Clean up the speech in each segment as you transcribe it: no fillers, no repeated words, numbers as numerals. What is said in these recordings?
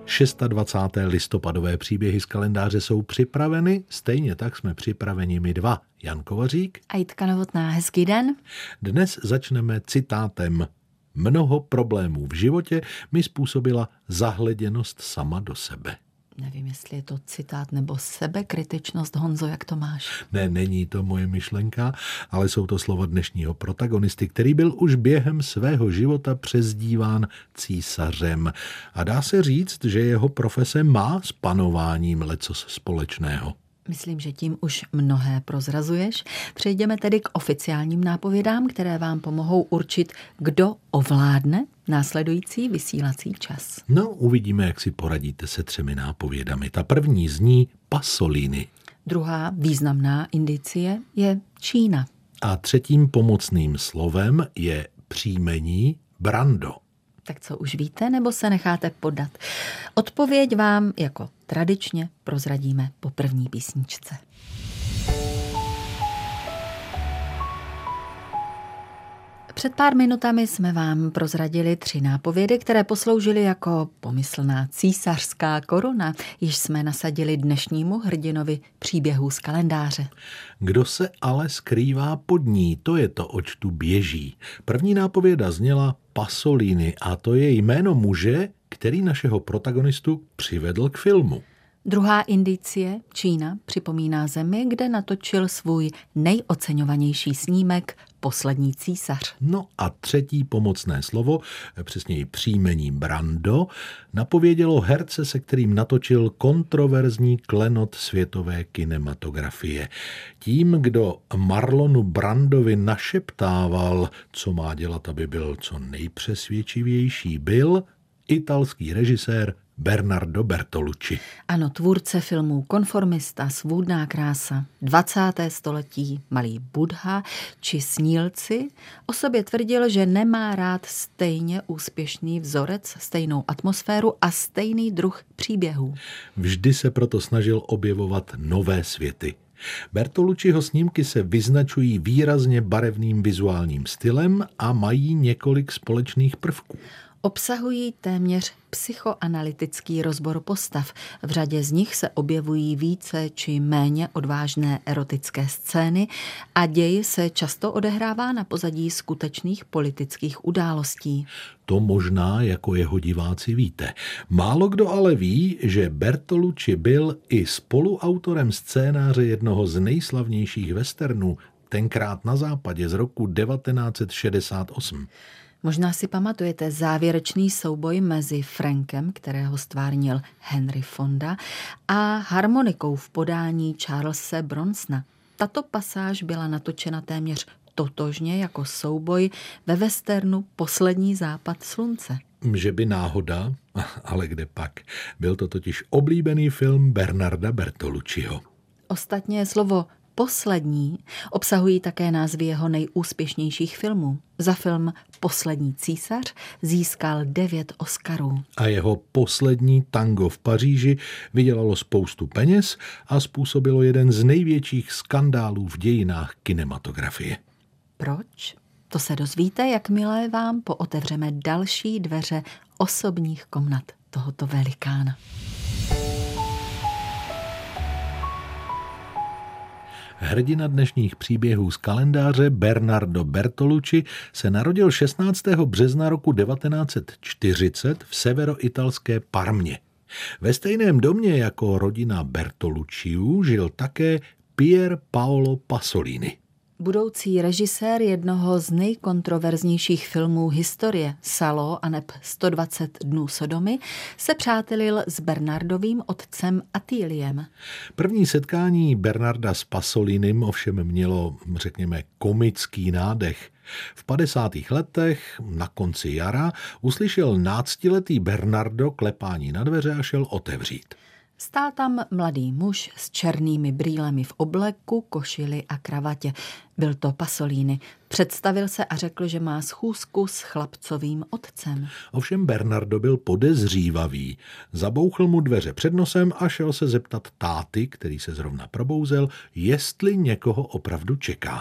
26. listopadové příběhy z kalendáře jsou připraveny, stejně tak jsme připraveni my dva, Jan Kovařík a Jitka Novotná. Hezký den. Dnes začneme citátem. Mnoho problémů v životě mi způsobila zahleděnost sama do sebe. Nevím, jestli je to citát nebo sebekritičnost. Honzo, jak to máš? Ne, není to moje myšlenka, ale jsou to slova dnešního protagonisty, který byl už během svého života přezdíván císařem. A dá se říct, že jeho profese má s panováním lecos společného. Myslím, že tím už mnohé prozrazuješ. Přejdeme tedy k oficiálním nápovědám, které vám pomohou určit, kdo ovládne následující vysílací čas. No, uvidíme, jak si poradíte se 3 nápovědami. Ta první zní Pasolini. Druhá významná indicie je Čína. A třetím pomocným slovem je příjmení Brando. Tak co, už víte, nebo se necháte podat? Odpověď vám jako tradičně prozradíme po první písničce. Před pár minutami jsme vám prozradili 3 nápovědy, které posloužily jako pomyslná císařská koruna, již jsme nasadili dnešnímu hrdinovi příběhů z kalendáře. Kdo se ale skrývá pod ní, to je to, oč tu běží. První nápověda zněla Pasolini a to je jméno muže, který našeho protagonistu přivedl k filmu. Druhá indicie, Čína, připomíná zemi, kde natočil svůj nejoceňovanější snímek Poslední císař. No a třetí pomocné slovo, přesněji příjmení Brando, napovědělo herce, se kterým natočil kontroverzní klenot světové kinematografie. Tím, kdo Marlonu Brandovi našeptával, co má dělat, aby byl co nejpřesvědčivější, byl italský režisér Bernardo Bertolucci. Ano, tvůrce filmů Konformista, Svůdná krása, 20. století, Malý Buddha či Snílci o sobě tvrdil, že nemá rád stejně úspěšný vzorec, stejnou atmosféru a stejný druh příběhů. Vždy se proto snažil objevovat nové světy. Bertolucciho snímky se vyznačují výrazně barevným vizuálním stylem a mají několik společných prvků. Obsahují téměř psychoanalytický rozbor postav. V řadě z nich se objevují více či méně odvážné erotické scény a děj se často odehrává na pozadí skutečných politických událostí. To možná jako jeho diváci víte. Málo kdo ale ví, že Bertolucci byl i spoluautorem scénáře jednoho z nejslavnějších westernů, tenkrát na západě z roku 1968. Možná si pamatujete závěrečný souboj mezi Frankem, kterého stvárnil Henry Fonda, a harmonikou v podání Charlese Bronsona. Tato pasáž byla natočena téměř totožně jako souboj ve westernu Poslední západ slunce. Že by náhoda, ale kde pak. Byl to totiž oblíbený film Bernarda Bertolucciho. Ostatně slovo poslední obsahují také názvy jeho nejúspěšnějších filmů. Za film Poslední císař získal 9 Oscarů. A jeho Poslední tango v Paříži vydělalo spoustu peněz a způsobilo jeden z největších skandálů v dějinách kinematografie. Proč? To se dozvíte, jakmile vám pootevřeme další dveře osobních komnat tohoto velikána. Hrdina dnešních příběhů z kalendáře Bernardo Bertolucci se narodil 16. března roku 1940 v severoitalské Parmě. Ve stejném domě jako rodina Bertolucciů žil také Pier Paolo Pasolini. Budoucí režisér jednoho z nejkontroverznějších filmů historie, Salo aneb 120 dnů Sodomy, se přátelil s Bernardovým otcem Attiliem. První setkání Bernarda s Pasolinem ovšem mělo, řekněme, komický nádech. V 50. letech, na konci jara, uslyšel náctiletý Bernardo klepání na dveře a šel otevřít. Stál tam mladý muž s černými brýlemi v obleku, košili a kravatě. Byl to Pasolini. Představil se a řekl, že má schůzku s chlapcovým otcem. Ovšem Bernardo byl podezřívavý. Zabouchl mu dveře před nosem a šel se zeptat táty, který se zrovna probouzel, jestli někoho opravdu čeká.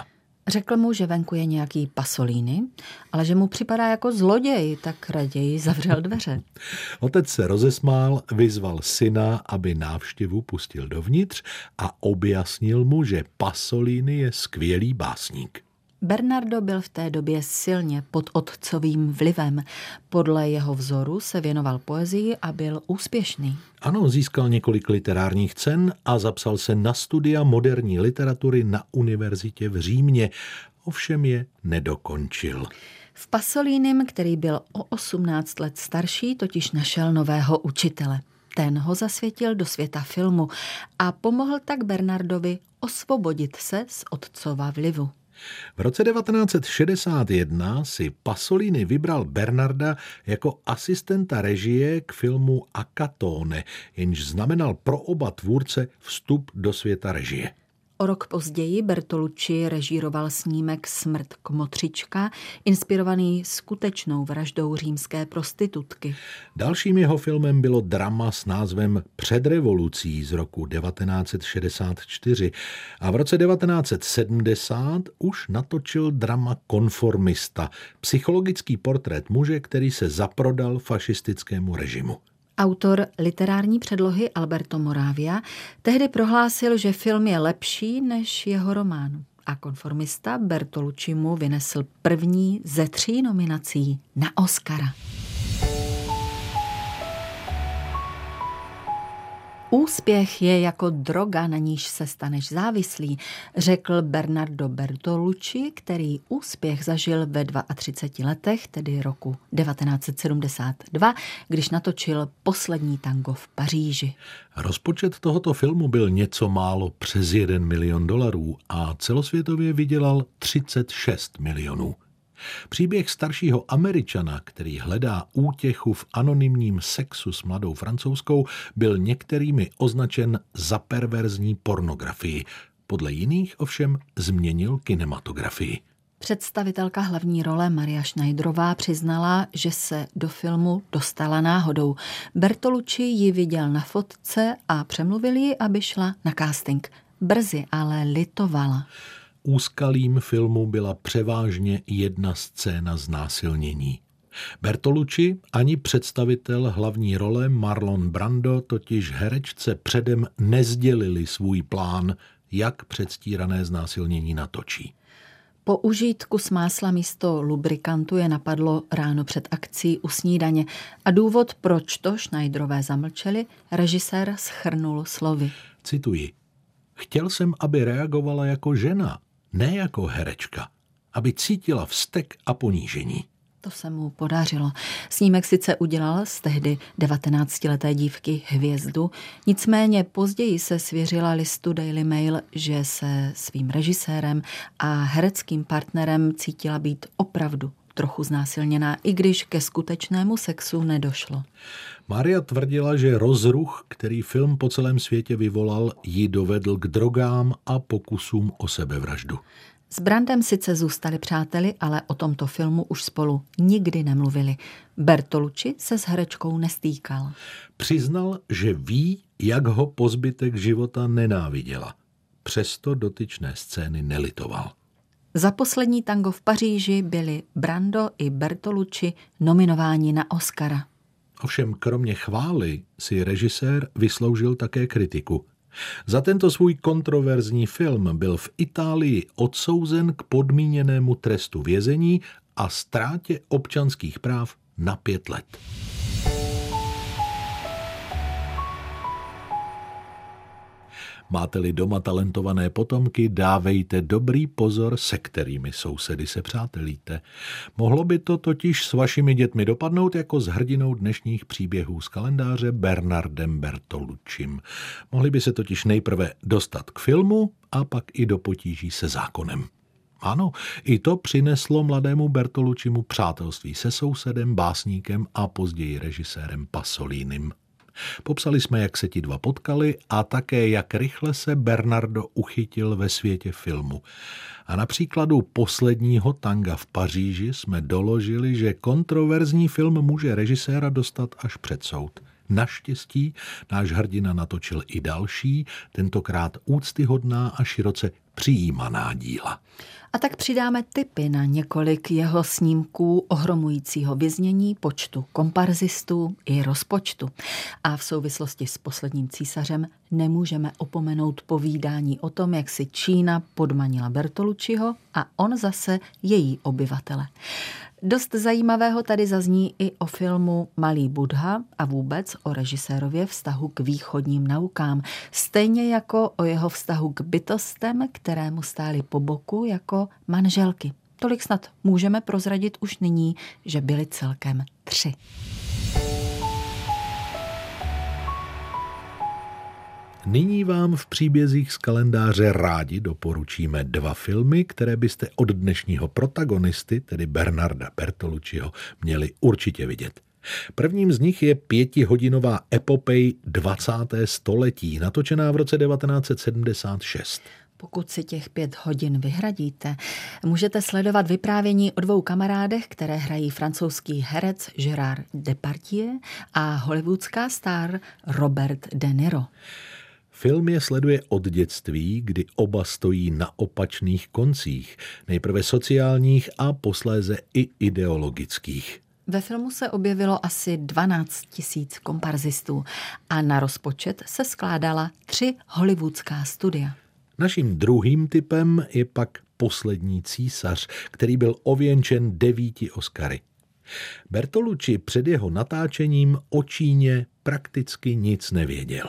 Řekl mu, že venku je nějaký Pasolini, ale že mu připadá jako zloděj, tak raději zavřel dveře. Otec se rozesmál, vyzval syna, aby návštěvu pustil dovnitř a objasnil mu, že Pasolini je skvělý básník. Bernardo byl v té době silně pod otcovým vlivem. Podle jeho vzoru se věnoval poezii a byl úspěšný. Ano, získal několik literárních cen a zapsal se na studia moderní literatury na univerzitě v Římě. Ovšem je nedokončil. V Pasolínim, který byl o 18 let starší, totiž našel nového učitele. Ten ho zasvětil do světa filmu a pomohl tak Bernardovi osvobodit se z otcova vlivu. V roce 1961 si Pasolini vybral Bernarda jako asistenta režie k filmu Akatone, jenž znamenal pro oba tvůrce vstup do světa režie. O rok později Bertolucci režíroval snímek Smrt kmotřička, inspirovaný skutečnou vraždou římské prostitutky. Dalším jeho filmem bylo drama s názvem Před revolucí z roku 1964 a v roce 1970 už natočil drama Konformista, psychologický portrét muže, který se zaprodal fašistickému režimu. Autor literární předlohy Alberto Moravia tehdy prohlásil, že film je lepší než jeho román. A Konformista Bertolucci mu vynesl první ze 3 nominací na Oscara. Úspěch je jako droga, na níž se staneš závislý, řekl Bernardo Bertolucci, který úspěch zažil ve 32 letech, tedy roku 1972, když natočil Poslední tango v Paříži. Rozpočet tohoto filmu byl něco málo přes $1 milion a celosvětově vydělal 36 milionů. Příběh staršího Američana, který hledá útěchu v anonymním sexu s mladou Francouzskou, byl některými označen za perverzní pornografii. Podle jiných ovšem změnil kinematografii. Představitelka hlavní role Maria Schneiderová přiznala, že se do filmu dostala náhodou. Bertolucci ji viděl na fotce a přemluvil ji, aby šla na casting. Brzy ale litovala. Úskalím filmu byla převážně jedna scéna znásilnění. Bertolucci ani představitel hlavní role Marlon Brando totiž herečce předem nezdělili svůj plán, jak předstírané znásilnění natočí. Po užitku s másla místo lubrikantu je napadlo ráno před akcí u snídaně a důvod, proč to Schneiderové zamlčeli, režisér shrnul slovy. Cituji. Chtěl jsem, aby reagovala jako žena, ne jako herečka, aby cítila vztek a ponížení. To se mu podařilo. Snímek sice udělal z tehdy 19leté dívky hvězdu, nicméně později se svěřila listu Daily Mail, že se svým režisérem a hereckým partnerem cítila být opravdu trochu znásilněná, i když ke skutečnému sexu nedošlo. Maria tvrdila, že rozruch, který film po celém světě vyvolal, ji dovedl k drogám a pokusům o sebevraždu. S Brandem sice zůstali přáteli, ale o tomto filmu už spolu nikdy nemluvili. Bertolucci se s herečkou nestýkal. Přiznal, že ví, jak ho po zbytek života nenáviděla. Přesto dotyčné scény nelitoval. Za Poslední tango v Paříži byli Brando i Bertolucci nominováni na Oscara. Ovšem kromě chvály si režisér vysloužil také kritiku. Za tento svůj kontroverzní film byl v Itálii odsouzen k podmíněnému trestu vězení a ztrátě občanských práv na 5 let. Máte-li doma talentované potomky, dávejte dobrý pozor, se kterými sousedy se přátelíte. Mohlo by to totiž s vašimi dětmi dopadnout jako s hrdinou dnešních příběhů z kalendáře Bernardem Bertoluccim. Mohli by se totiž nejprve dostat k filmu a pak i do potíží se zákonem. Ano, i to přineslo mladému Bertoluccimu přátelství se sousedem, básníkem a později režisérem Pasolínim. Popsali jsme, jak se ti dva potkali a také, jak rychle se Bernardo uchytil ve světě filmu. A na příkladu Posledního tanga v Paříži jsme doložili, že kontroverzní film může režiséra dostat až před soud. Naštěstí náš hrdina natočil i další, tentokrát úctyhodná a široce přijímaná díla. A tak přidáme tipy na několik jeho snímků ohromujícího věznění, počtu komparzistů i rozpočtu. A v souvislosti s Posledním císařem nemůžeme opomenout povídání o tom, jak si Čína podmanila Bertolucciho a on zase její obyvatele. Dost zajímavého tady zazní i o filmu Malý Buddha a vůbec o režisérově vztahu k východním naukám, stejně jako o jeho vztahu k bytostem, které mu stály po boku jako manželky. Tolik snad můžeme prozradit už nyní, že byly celkem 3. Nyní vám v příbězích z kalendáře rádi doporučíme 2 filmy, které byste od dnešního protagonisty, tedy Bernarda Bertolucciho, měli určitě vidět. Prvním z nich je 5hodinová epopej 20. století, natočená v roce 1976. Pokud si těch 5 hodin vyhradíte, můžete sledovat vyprávění o 2 kamarádech, které hrají francouzský herec Gérard Depardieu a hollywoodská star Robert De Niro. Film je sleduje od dětství, kdy oba stojí na opačných koncích, nejprve sociálních a posléze i ideologických. Ve filmu se objevilo asi 12 000 komparzistů a na rozpočet se skládala 3 hollywoodská studia. Naším druhým tipem je pak Poslední císař, který byl ověnčen 9 Oscary. Bertolucci před jeho natáčením o Číně prakticky nic nevěděl.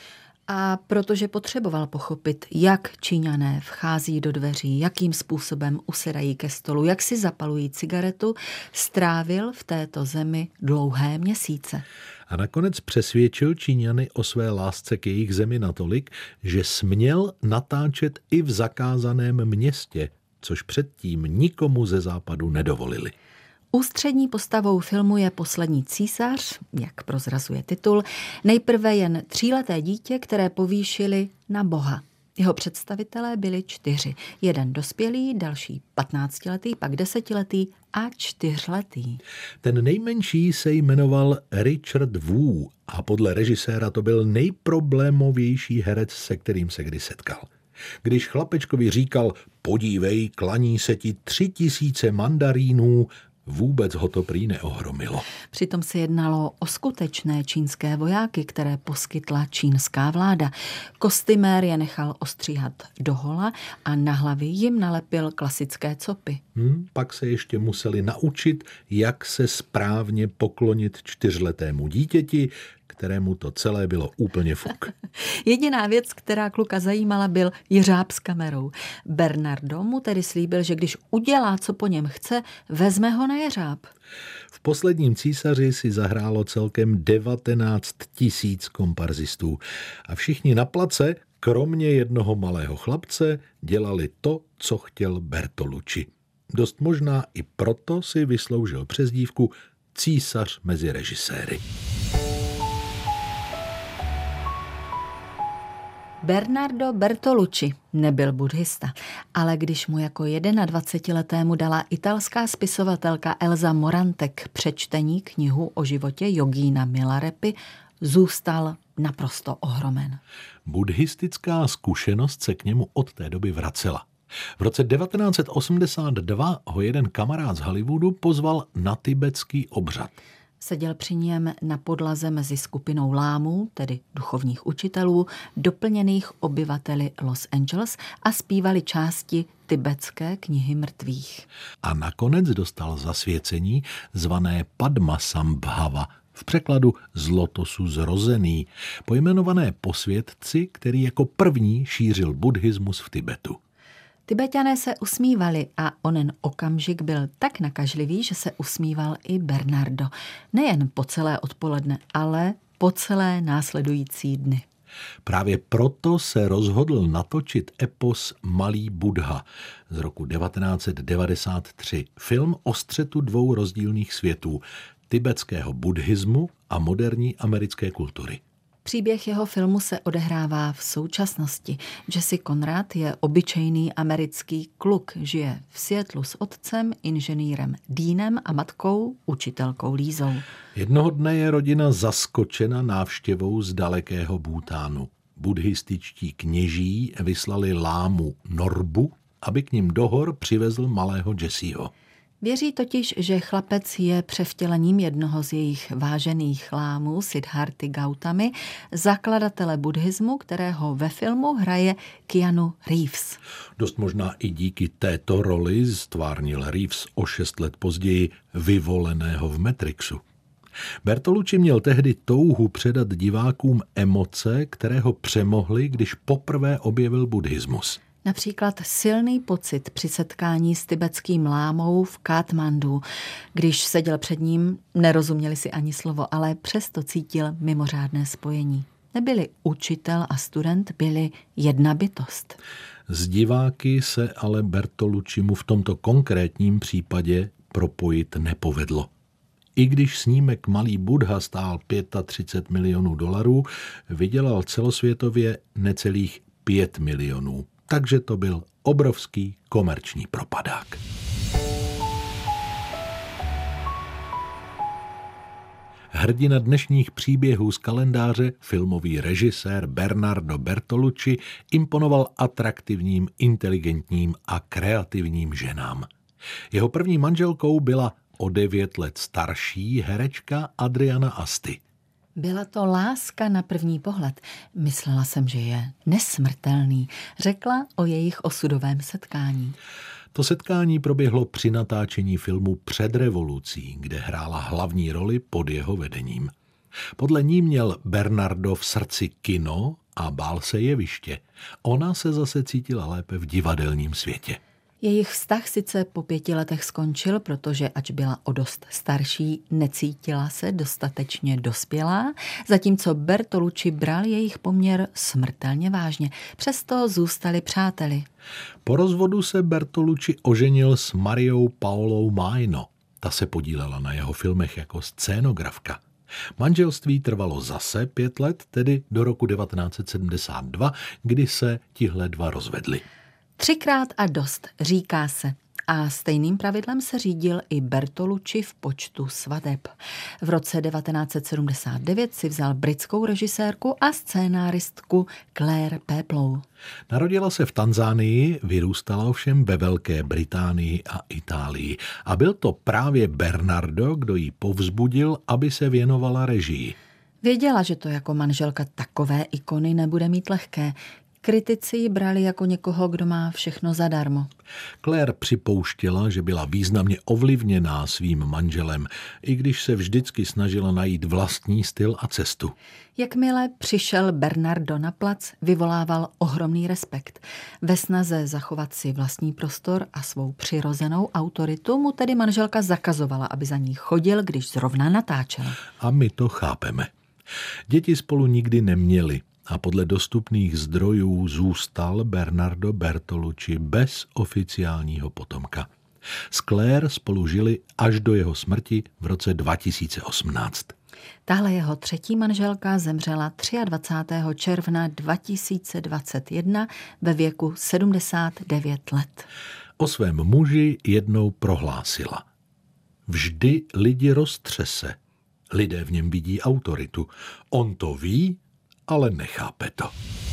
A protože potřeboval pochopit, jak Číňané vchází do dveří, jakým způsobem usedají ke stolu, jak si zapalují cigaretu, strávil v této zemi dlouhé měsíce. A nakonec přesvědčil Číňany o své lásce k jejich zemi natolik, že směl natáčet i v zakázaném městě, což předtím nikomu ze západu nedovolili. Ústřední postavou filmu je Poslední císař, jak prozrazuje titul, nejprve jen 3leté dítě, které povýšili na boha. Jeho představitelé byli 4. Jeden dospělý, další 15letý, pak 10letý a 4letý. Ten nejmenší se jmenoval Richard Wu a podle režiséra to byl nejproblémovější herec, se kterým se kdy setkal. Když chlapečkovi říkal, podívej, klaní se ti 3000 mandarínů, vůbec ho to prý neohromilo. Přitom se jednalo o skutečné čínské vojáky, které poskytla čínská vláda. Kostýmér je nechal ostříhat dohola a na hlavy jim nalepil klasické copy. Pak se ještě museli naučit, jak se správně poklonit 4letému dítěti, kterému to celé bylo úplně fuk. Jediná věc, která kluka zajímala, byl jeřáb s kamerou. Bernardo mu tedy slíbil, že když udělá, co po něm chce, vezme ho na jeřáb. V Posledním císaři si zahrálo celkem 19 000 komparzistů a všichni na place, kromě jednoho malého chlapce, dělali to, co chtěl Bertolucci. Dost možná i proto si vysloužil přezdívku císař mezi režiséry. Bernardo Bertolucci nebyl buddhista, ale když mu jako 21letému dala italská spisovatelka Elsa Morante k přečtení knihu o životě jogína Milarepi, zůstal naprosto ohromen. Buddhistická zkušenost se k němu od té doby vracela. V roce 1982 ho jeden kamarád z Hollywoodu pozval na tibetský obřad. Seděl při něm na podlaze mezi skupinou lámů, tedy duchovních učitelů, doplněných obyvateli Los Angeles a zpívali části tibetské knihy mrtvých. A nakonec dostal zasvěcení zvané Padmasambhava, v překladu z lotosu zrozený, pojmenované po světci, který jako první šířil buddhismus v Tibetu. Tibetané se usmívali a onen okamžik byl tak nakažlivý, že se usmíval i Bernardo. Nejen po celé odpoledne, ale po celé následující dny. Právě proto se rozhodl natočit epos Malý Buddha z roku 1993. Film o střetu 2 rozdílných světů, tibetského buddhismu a moderní americké kultury. Příběh jeho filmu se odehrává v současnosti. Jesse Conrad je obyčejný americký kluk, žije v Seattlu s otcem, inženýrem Deanem a matkou, učitelkou Lízou. Jednoho dne je rodina zaskočena návštěvou z dalekého Bhútánu. buddhističtí kněží vyslali lámu Norbu, aby k nim do hor přivezl malého Jesseho. Věří totiž, že chlapec je převtělením jednoho z jejich vážených lámů, Siddharty Gautamy, zakladatele buddhismu, kterého ve filmu hraje Keanu Reeves. Dost možná i díky této roli stvárnil Reeves o 6 let později Vyvoleného v Matrixu. Bertolucci měl tehdy touhu předat divákům emoce, které ho přemohly, když poprvé objevil buddhismus. Například silný pocit při setkání s tibetským lámou v Katmandu. Když seděl před ním, nerozuměli si ani slovo, ale přesto cítil mimořádné spojení. Nebyli učitel a student, byli jedna bytost. Z diváky se ale Bertoluccimu v tomto konkrétním případě propojit nepovedlo. I když snímek Malý Buddha stál $35 milionů, vydělal celosvětově necelých 5 milionů. Takže to byl obrovský komerční propadák. Hrdina dnešních příběhů z kalendáře, filmový režisér Bernardo Bertolucci, imponoval atraktivním, inteligentním a kreativním ženám. Jeho první manželkou byla o 9 let starší herečka Adriana Asti. Byla to láska na první pohled. Myslela jsem, že je nesmrtelný, řekla o jejich osudovém setkání. To setkání proběhlo při natáčení filmu Před revolucí, kde hrála hlavní roli pod jeho vedením. Podle ní měl Bernardo v srdci kino a bál se jeviště. Ona se zase cítila lépe v divadelním světě. Jejich vztah sice po 5 letech skončil, protože ač byla o dost starší, necítila se dostatečně dospělá, zatímco Bertolucci bral jejich poměr smrtelně vážně. Přesto zůstali přáteli. Po rozvodu se Bertolucci oženil s Mariou Paolou Maino. Ta se podílela na jeho filmech jako scénografka. Manželství trvalo zase 5 let, tedy do roku 1972, kdy se tihle dva rozvedli. 3krát a dost, říká se. A stejným pravidlem se řídil i Bertolucci v počtu svateb. V roce 1979 si vzal britskou režisérku a scénáristku Claire Peplow. Narodila se v Tanzánii, vyrůstala ovšem ve Velké Británii a Itálii. A byl to právě Bernardo, kdo ji povzbudil, aby se věnovala režii. Věděla, že to jako manželka takové ikony nebude mít lehké. Kritici ji brali jako někoho, kdo má všechno zadarmo. Claire připouštěla, že byla významně ovlivněná svým manželem, i když se vždycky snažila najít vlastní styl a cestu. Jakmile přišel Bernardo na plac, vyvolával ohromný respekt. Ve snaze zachovat si vlastní prostor a svou přirozenou autoritu mu tedy manželka zakazovala, aby za ní chodil, když zrovna natáčel. A my to chápeme. Děti spolu nikdy neměli. A podle dostupných zdrojů zůstal Bernardo Bertolucci bez oficiálního potomka. S Claire spolu žili až do jeho smrti v roce 2018. Tahle jeho třetí manželka zemřela 23. června 2021 ve věku 79 let. O svém muži jednou prohlásila: vždy lidi roztřese. Lidé v něm vidí autoritu. On to ví, ale nechápe to.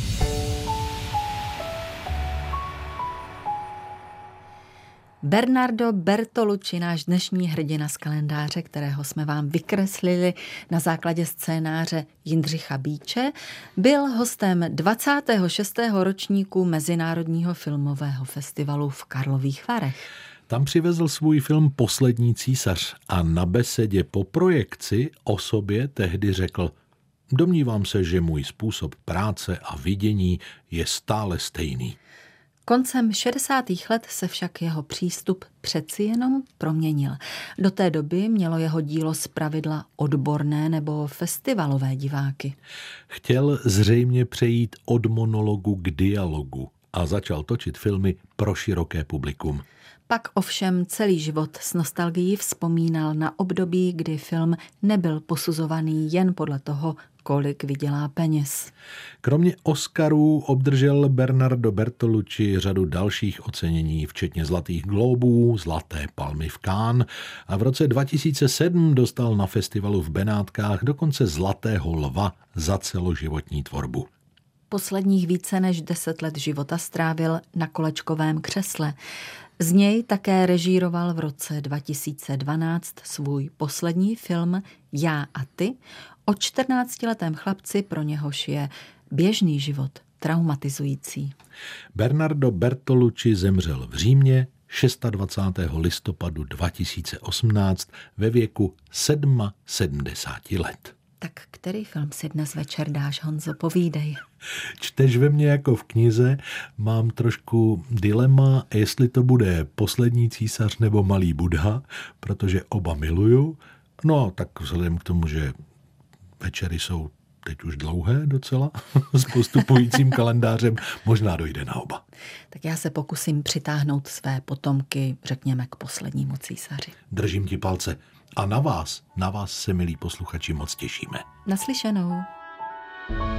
Bernardo Bertolucci, náš dnešní hrdina z kalendáře, kterého jsme vám vykreslili na základě scénáře Jindřicha Bíče, byl hostem 26. ročníku Mezinárodního filmového festivalu v Karlových Varech. Tam přivezl svůj film Poslední císař a na besedě po projekci o sobě tehdy řekl: domnívám se, že můj způsob práce a vidění je stále stejný. Koncem 60. let se však jeho přístup přeci jenom proměnil. Do té doby mělo jeho dílo zpravidla odborné nebo festivalové diváky. Chtěl zřejmě přejít od monologu k dialogu a začal točit filmy pro široké publikum. Pak ovšem celý život s nostalgií vzpomínal na období, kdy film nebyl posuzovaný jen podle toho, kolik vydělá peněz. Kromě Oscarů obdržel Bernardo Bertolucci řadu dalších ocenění, včetně Zlatých glóbů, Zlaté palmy v Cannes a v roce 2007 dostal na festivalu v Benátkách dokonce Zlatého lva za celoživotní tvorbu. Posledních více než 10 let života strávil na kolečkovém křesle. Z něj také režíroval v roce 2012 svůj poslední film Já a ty o 14letém chlapci, pro něhož je běžný život traumatizující. Bernardo Bertolucci zemřel v Římě 26. listopadu 2018 ve věku 77 let. Tak který film si dnes večer dáš, Honzo, povídej. Čteš ve mně jako v knize, mám trošku dilema, jestli to bude Poslední císař nebo Malý Buddha, protože oba miluju. No tak vzhledem k tomu, že večery jsou teď už dlouhé docela, s postupujícím kalendářem, možná dojde na oba. Tak já se pokusím přitáhnout své potomky, řekněme, k Poslednímu císaři. Držím ti palce. A na vás se, milí posluchači, moc těšíme. Naslyšenou.